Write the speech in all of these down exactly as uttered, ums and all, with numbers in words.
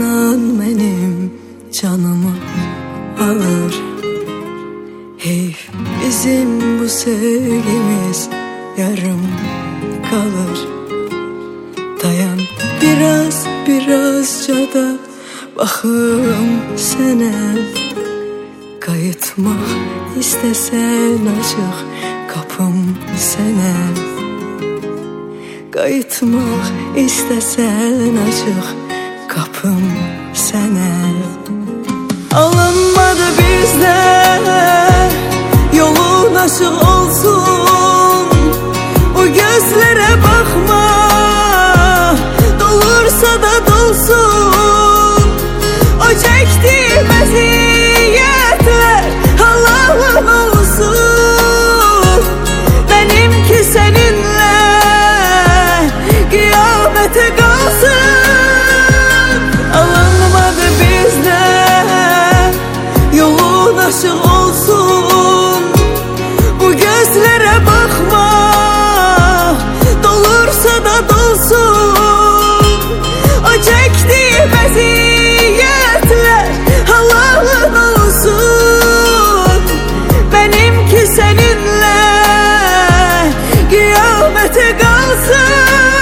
inan benim canımı alır. Heyf bizim bu sevgimiz yarım kalır. Dayan biraz birazca da bakım sene. Kayıtmak istesen açık kapım sene. Kayıtmak istesen açık kapım sene. Alınmadı bizden yolun açık olsun. O gözlere bakma, dolursa da dolsun. O çektiğim eziyetler halalın olsun. Benimki seninle kıyamete kalsın. Alınmadı bizden yolun açık olsun. Bu gözlere bakma, dolursa da dolsun. O çektiğim eziyetler halalın olsun. Benimki seninle kıyamete kalsın.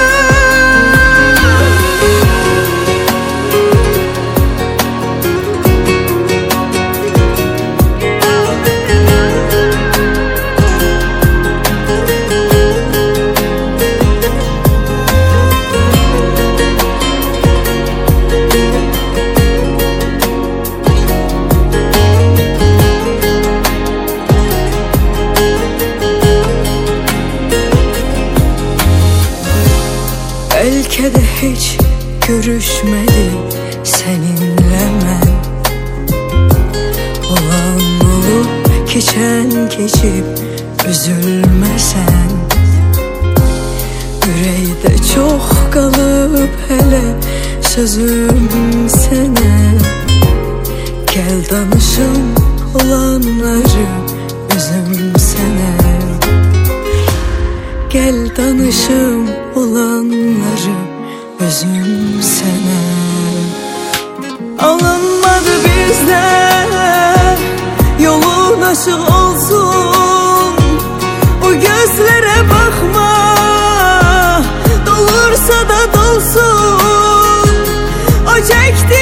Belki de hiç görüşmedik seninle ben. Olan olup geçen geçip üzülmesen. Yüreğde çok kalıp hele sözüm sana. Gel danışım olanları üzüm sana. Gel danışım olanları özüm sana. Alınmadı bizden yolun açık olsun. O gözlere bakma, dolursa da dolsun. O çekti